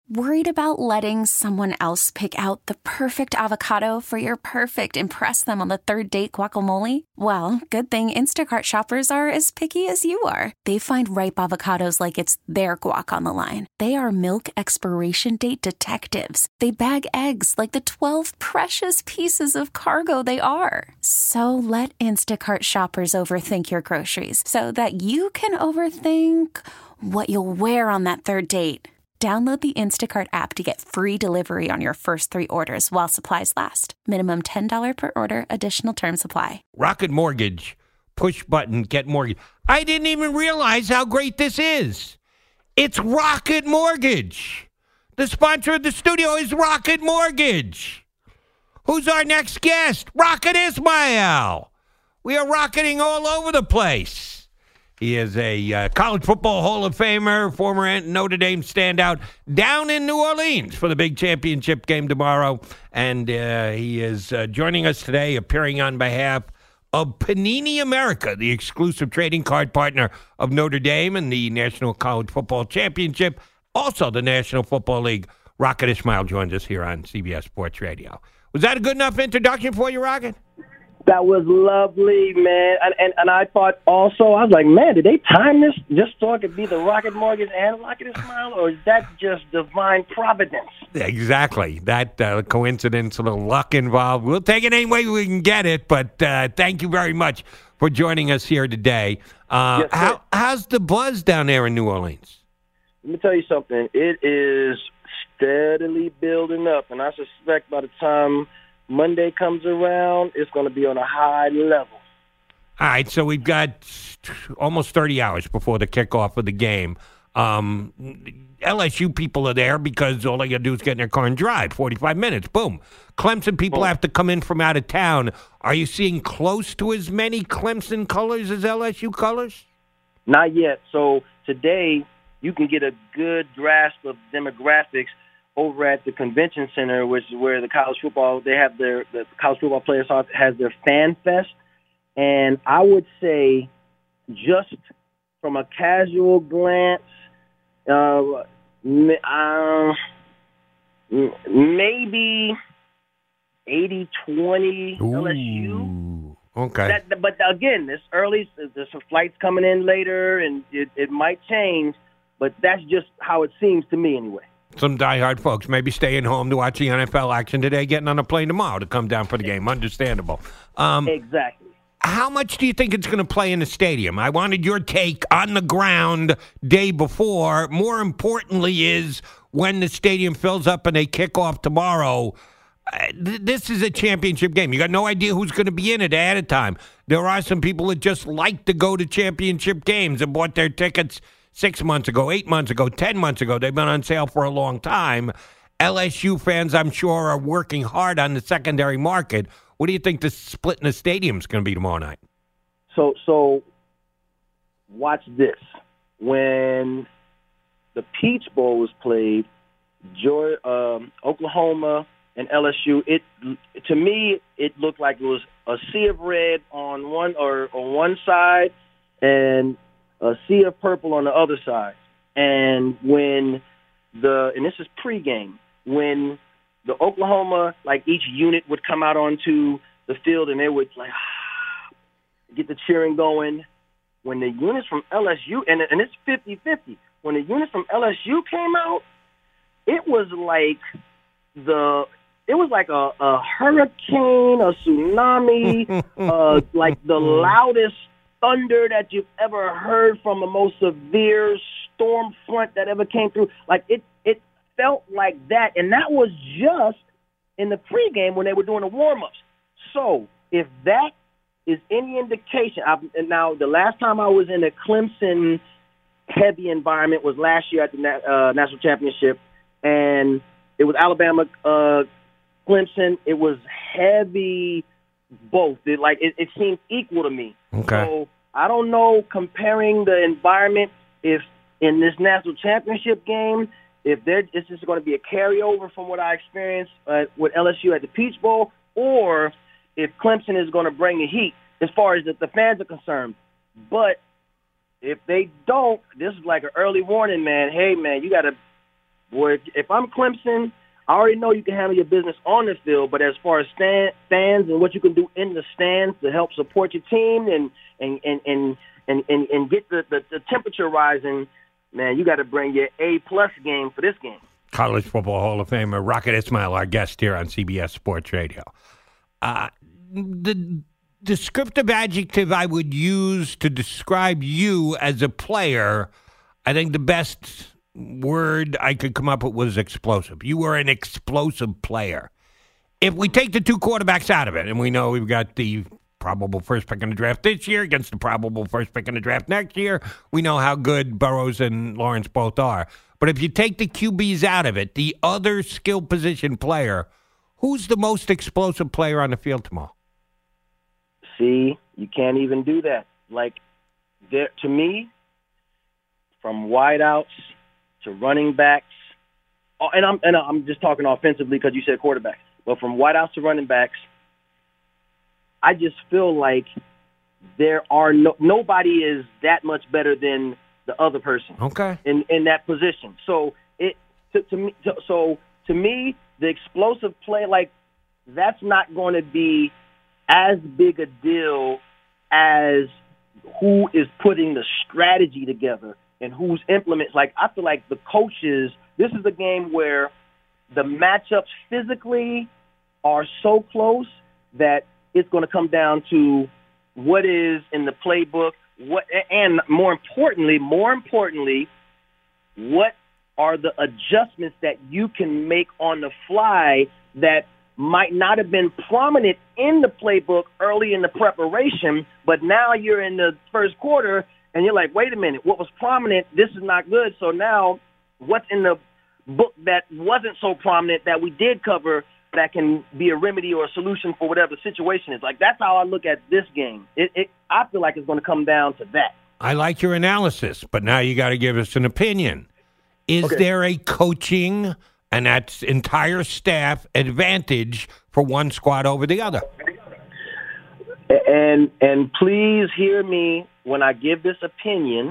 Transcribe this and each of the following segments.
Worried about letting someone else pick out the perfect avocado for your perfect impress them on the third date guacamole? Well, good thing Instacart shoppers are as picky as you are. They find ripe avocados like it's their guac on the line. They are milk expiration date detectives. They bag eggs like the 12 precious pieces of cargo they are. So let Instacart shoppers overthink your groceries so that you can overthink what you'll wear on that third date. Download the Instacart app to get free delivery on your first 3 orders while supplies last. Minimum $10 per order. Additional terms apply. Rocket Mortgage. Push button, get mortgage. I didn't even realize how great this is. It's Rocket Mortgage. The sponsor of the studio is Rocket Mortgage. Who's our next guest? Rocket Ismail. We are rocketing all over the place. He is a college football Hall of Famer, former Notre Dame standout down in New Orleans for the big championship game tomorrow. And he is joining us today, appearing on behalf of Panini America, the exclusive trading card partner of Notre Dame and the National College Football Championship, also the National Football League. Rocket Ismail joins us here on CBS Sports Radio. Was that a good enough introduction for you, Rocket? That was lovely, man. And I thought also, I was like, man, did they time this just so it could be the Rocket Mortgage and Rocket Ismail, or is that just divine providence? Exactly. That coincidence, a little luck involved. We'll take it any way we can get it, but thank you very much for joining us here today. Yes, how's the buzz down there in New Orleans? Let me tell you something. It is steadily building up, and I suspect by the time Monday comes around, it's going to be on a high level. All right, so we've got almost 30 hours before the kickoff of the game. LSU people are there because all they got to do is get in their car and drive. 45 minutes, boom. Clemson people have to come in from out of town. Are you seeing close to as many Clemson colors as LSU colors? Not yet. So today, you can get a good grasp of demographics over at the convention center, which is where the college football, the college football players has their fan fest. And I would say just from a casual glance, maybe 80-20 LSU. Okay. But again, it's early. There's some flights coming in later, and it might change. But that's just how it seems to me anyway. Some diehard folks maybe staying home to watch the NFL action today, getting on a plane tomorrow to come down for the game. Understandable. Exactly. How much do you think it's going to play in the stadium? I wanted your take on the ground day before. More importantly is when the stadium fills up and they kick off tomorrow. This is a championship game. You got no idea who's going to be in it ahead of time. There are some people that just like to go to championship games and bought their tickets 6 months ago, 8 months ago, 10 months ago. They've been on sale for a long time. LSU fans, I'm sure, are working hard on the secondary market. What do you think the split in the stadium is going to be tomorrow night? So watch this. When the Peach Bowl was played, Oklahoma and LSU, to me, it looked like it was a sea of red on one side and a sea of purple on the other side. And and this is pregame, when the Oklahoma, like each unit would come out onto the field and they would get the cheering going. When the units from LSU, and it's 50-50, when the units from LSU came out, it was like a hurricane, a tsunami, like the loudest thunder that you've ever heard from the most severe storm front that ever came through. Like it felt like that, and that was just in the pregame when they were doing the warm-ups. So if that is any indication, and now the last time I was in a Clemson-heavy environment was last year at the National Championship, and it was Alabama, Clemson. It was heavy both. It seemed equal to me. Okay. So I don't know, comparing the environment, if in this national championship game, if it's just going to be a carryover from what I experienced with LSU at the Peach Bowl, or if Clemson is going to bring the heat as far as the fans are concerned. But if they don't, this is like an early warning, man. Hey, man, you got to boy, if I'm Clemson, I already know you can handle your business on the field, but as far as fans and what you can do in the stands to help support your team and get the temperature rising, man, you got to bring your A-plus game for this game. College Football Hall of Famer Rocket Ismail, our guest here on CBS Sports Radio. The descriptive adjective I would use to describe you as a player, I think the best word I could come up with was explosive. You were an explosive player. If we take the two quarterbacks out of it, and we know we've got the probable first pick in the draft this year against the probable first pick in the draft next year, we know how good Burrows and Lawrence both are. But if you take the QBs out of it, the other skill position player, who's the most explosive player on the field tomorrow? See, you can't even do that. Like, to me, from wideouts to running backs, and I'm just talking offensively because you said quarterbacks, but from wideouts to running backs, I just feel like there are nobody is that much better than the other person. Okay. In that position. So to me, the explosive play, like, that's not going to be as big a deal as who is putting the strategy together and who's implements. Like, I feel like the coaches, this is a game where the matchups physically are so close that it's going to come down to what is in the playbook, and more importantly, what are the adjustments that you can make on the fly that might not have been prominent in the playbook early in the preparation, but now you're in the first quarter and you're like, wait a minute, what was prominent, this is not good. So now what's in the book that wasn't so prominent that we did cover that can be a remedy or a solution for whatever the situation is. Like, that's how I look at this game. I feel like it's going to come down to that. I like your analysis, but now you got to give us an opinion. Is there a coaching and that's entire staff advantage for one squad over the other? And please hear me when I give this opinion.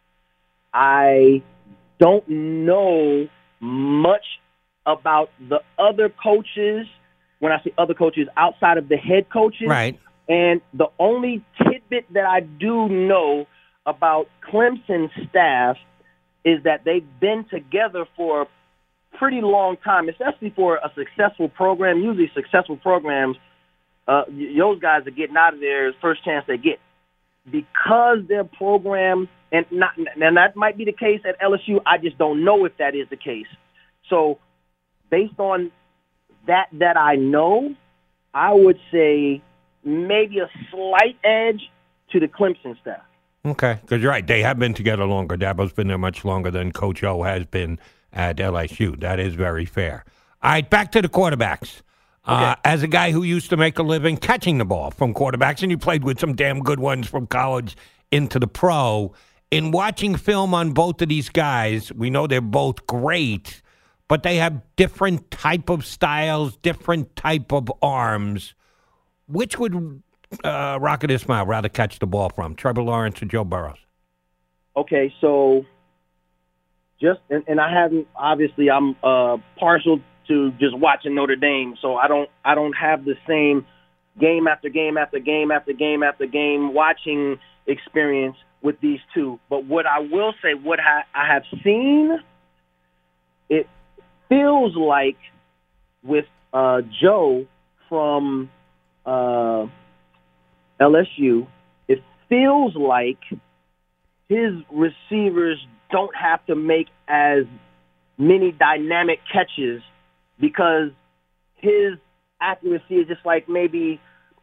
I don't know much about the other coaches, when I say other coaches, outside of the head coaches. Right. And the only tidbit that I do know about Clemson's staff is that they've been together for a pretty long time, especially for a successful program. Usually successful programs, those guys are getting out of there first chance they get. Because their program, and that might be the case at LSU, I just don't know if that is the case. So based on that I know, I would say maybe a slight edge to the Clemson staff. Okay, because you're right. They have been together longer. Dabo's been there much longer than Coach O has been at LSU. That is very fair. All right, back to the quarterbacks. Okay. As a guy who used to make a living catching the ball from quarterbacks, and you played with some damn good ones from college into the pro, in watching film on both of these guys, we know they're both great, but they have different type of styles, different type of arms. Which would Rocket Ismail rather catch the ball from, Trevor Lawrence or Joe Burrows? Okay, so and I haven't, obviously I'm partial to just watching Notre Dame, so I don't have the same game after game after game after game after game watching experience with these two. But what I will say, what I have seen, it feels like with Joe from LSU, it feels like his receivers don't have to make as many dynamic catches because his accuracy is just like maybe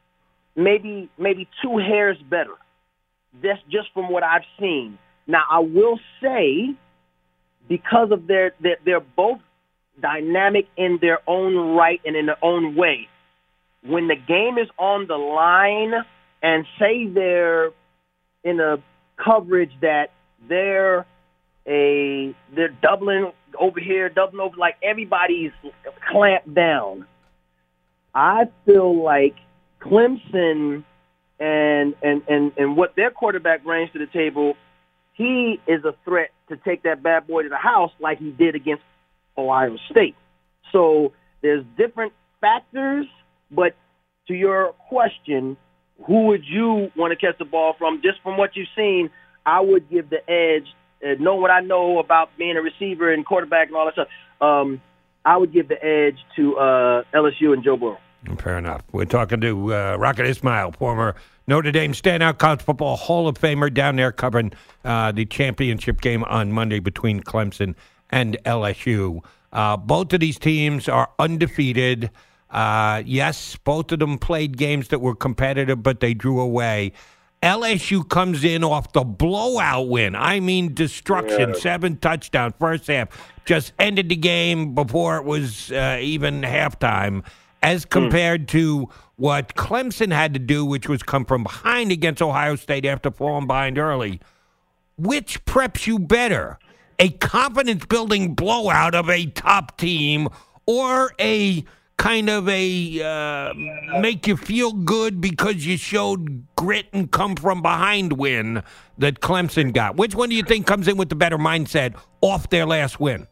2 hairs better. That's just from what I've seen. Now, I will say, because of they're both dynamic in their own right and in their own way. When the game is on the line and say they're in a coverage that they're doubling over here, doubling over, like everybody's clamped down. I feel like Clemson and what their quarterback brings to the table, he is a threat to take that bad boy to the house like he did against Ohio State. So there's different factors, but to your question, who would you want to catch the ball from? Just from what you've seen, I would give the edge. Know what I know about being a receiver and quarterback and all that stuff. I would give the edge to LSU and Joe Burrow. Fair enough. We're talking to Rocket Ismail, former Notre Dame standout college football Hall of Famer, down there covering the championship game on Monday between Clemson and LSU. Both of these teams are undefeated. Yes, both of them played games that were competitive, but they drew away. LSU comes in off the blowout win. I mean, destruction. 7 touchdowns, first half. Just ended the game before it was even halftime, as compared to what Clemson had to do, which was come from behind against Ohio State after falling behind early. Which preps you better? A confidence-building blowout of a top team, or a kind of a make you feel good because you showed grit and come from behind win that Clemson got? Which one do you think comes in with the better mindset off their last win?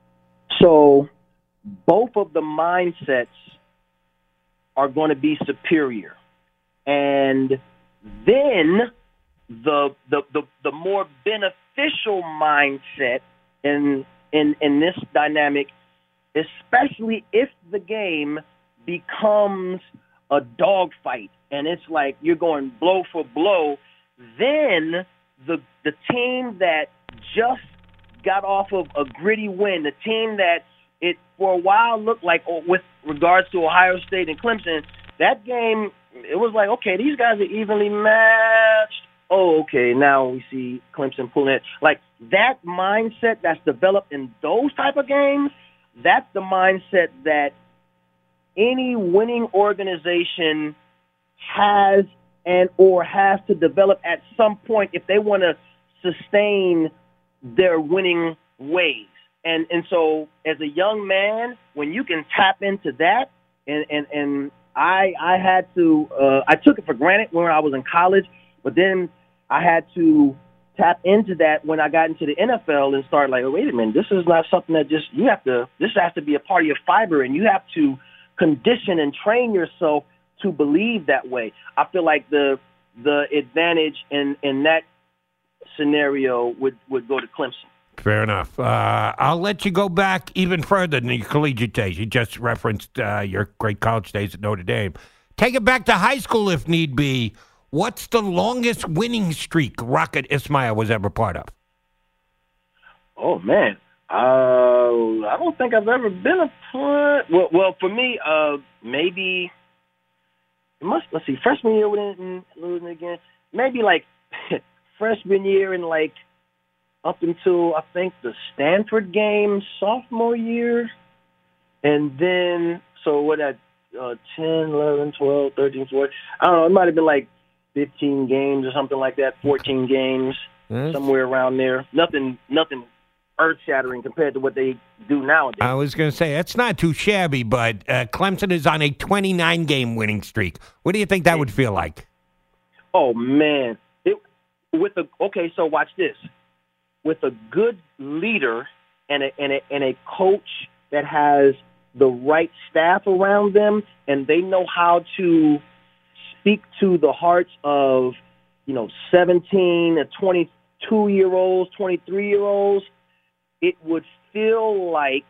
So both of the mindsets are going to be superior. And then the more beneficial mindset in this dynamic, especially if the game becomes a dogfight and it's like you're going blow for blow, then the team that just got off of a gritty win, the team that it for a while looked like, with regards to Ohio State and Clemson, that game, it was like, okay, these guys are evenly matched. Oh, okay, now we see Clemson pulling it. Like, that mindset that's developed in those type of games, that's the mindset that any winning organization has or has to develop at some point if they want to sustain their winning ways. And so as a young man, when you can tap into that, and I had to, I took it for granted when I was in college, but then I had to tap into that when I got into the NFL and start like, oh, wait a minute, this is not something that just, this has to be a part of your fiber, and you have to condition and train yourself to believe that way. I feel like the advantage in that scenario would go to Clemson. Fair enough. I'll let you go back even further than your collegiate days. You just referenced your great college days at Notre Dame. Take it back to high school if need be. What's the longest winning streak Rocket Ismail was ever part of? Oh, man. I don't think I've ever been a part. Well, for me, maybe let's see, freshman year losing again. Maybe like freshman year and like up until, I think, the Stanford game sophomore year. And then, so what, 10, 11, 12, 13, 14. I don't know, it might have been like 15 games or something like that, 14 games, somewhere around there. Nothing earth-shattering compared to what they do nowadays. I was going to say, that's not too shabby, but Clemson is on a 29-game winning streak. What do you think that would feel like? Oh, man. Okay, so watch this. With a good leader and a coach that has the right staff around them, and they know how to speak to the hearts of, 17 and 22-year-olds, 23-year-olds, it would feel like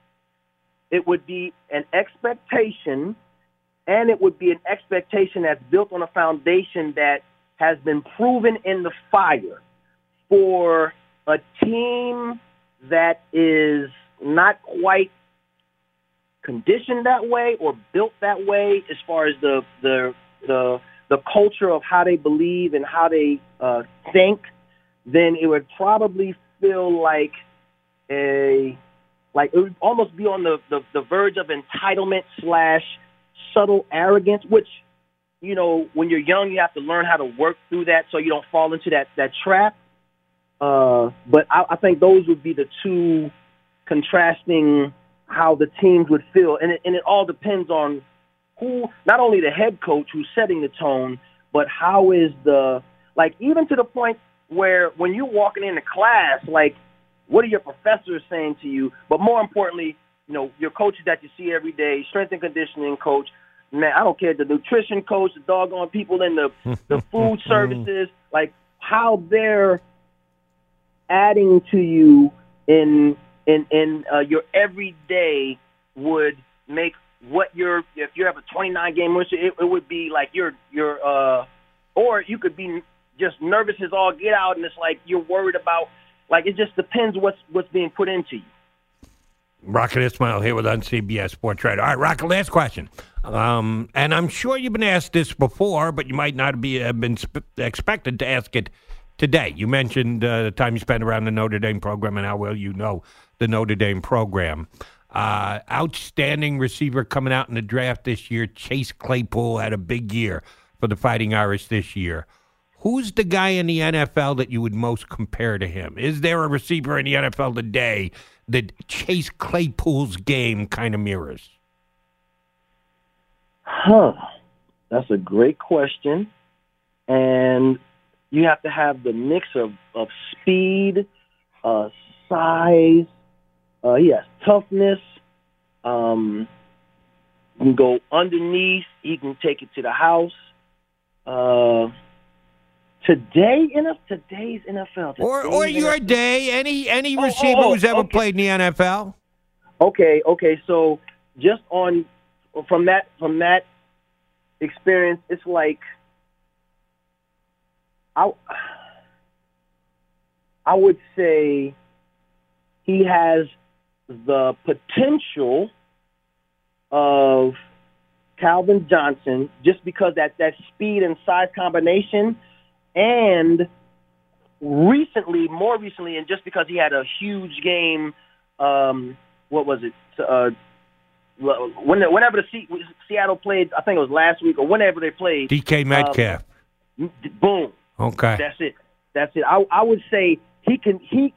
it would be an expectation, and it would be an expectation that's built on a foundation that has been proven in the fire for a team that is not quite conditioned that way or built that way as far as the culture of how they believe and how they think, then it would probably feel like it would almost be on the verge of entitlement / subtle arrogance, which, when you're young, you have to learn how to work through that so you don't fall into that trap. But I think those would be the two contrasting how the teams would feel. And it all depends on who, not only the head coach who's setting the tone, but how is even to the point where when you're walking into class, like What are your professors saying to you? But more importantly, your coaches that you see every day, strength and conditioning coach. Man, I don't care, the nutrition coach, the doggone people in the food services, like how they're adding to you in your everyday would make what if you have a 29-game win streak, it would be like or you could be just nervous as all get out, and it's like you're worried about, like it just depends what's being put into you. Rocket Ismail here with on CBS Sports Radio. All right, Rocket, last question. And I'm sure you've been asked this before, but you might not have been expected to ask it today. You mentioned the time you spent around the Notre Dame program and how well you know the Notre Dame program. Outstanding receiver coming out in the draft this year, Chase Claypool, had a big year for the Fighting Irish this year. Who's the guy in the NFL that you would most compare to him? Is there a receiver in the NFL today that Chase Claypool's game kind of mirrors? That's a great question. And you have to have the mix of speed, size. He has toughness. He can go underneath. He can take it to the house. Today's NFL. Or your day, any receiver who's ever played in the NFL? Okay. So just from that experience, it's like I would say he has the potential of Calvin Johnson just because that speed and size combination. And more recently, and just because he had a huge game, what was it? Whenever Seattle played, I think it was last week or whenever they played. DK Metcalf. Boom. Okay. That's it. I would say he can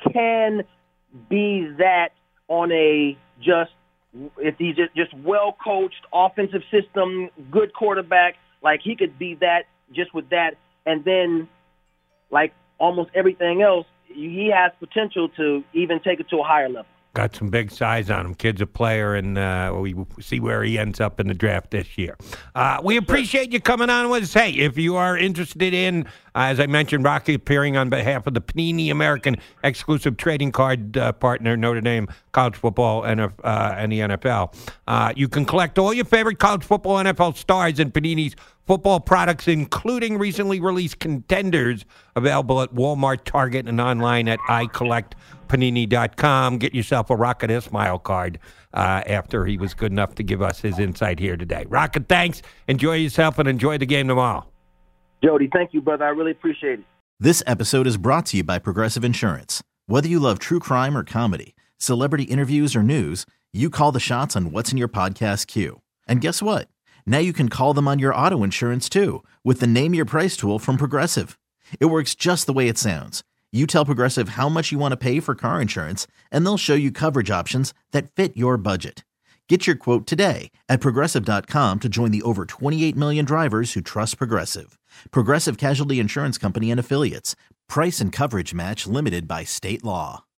be that on if he's just well coached, offensive system, good quarterback. Like he could be that just with that. And then, like almost everything else, he has potential to even take it to a higher level. Got some big size on him. Kid's a player, and we see where he ends up in the draft this year. We appreciate you coming on with us. Hey, if you are interested in, as I mentioned, Rocky appearing on behalf of the Panini American exclusive trading card partner, Notre Dame College Football and the NFL, you can collect all your favorite college football NFL stars in Panini's football products, including recently released Contenders, available at Walmart, Target, and online at iCollectPanini.com. Get yourself a Rocket Ismail card after he was good enough to give us his insight here today. Rocket, thanks. Enjoy yourself and enjoy the game tomorrow. Jody, thank you, brother. I really appreciate it. This episode is brought to you by Progressive Insurance. Whether you love true crime or comedy, celebrity interviews or news, you call the shots on what's in your podcast queue. And guess what? Now you can call them on your auto insurance, too, with the Name Your Price tool from Progressive. It works just the way it sounds. You tell Progressive how much you want to pay for car insurance, and they'll show you coverage options that fit your budget. Get your quote today at Progressive.com to join the over 28 million drivers who trust Progressive. Progressive Casualty Insurance Company and Affiliates. Price and coverage match limited by state law.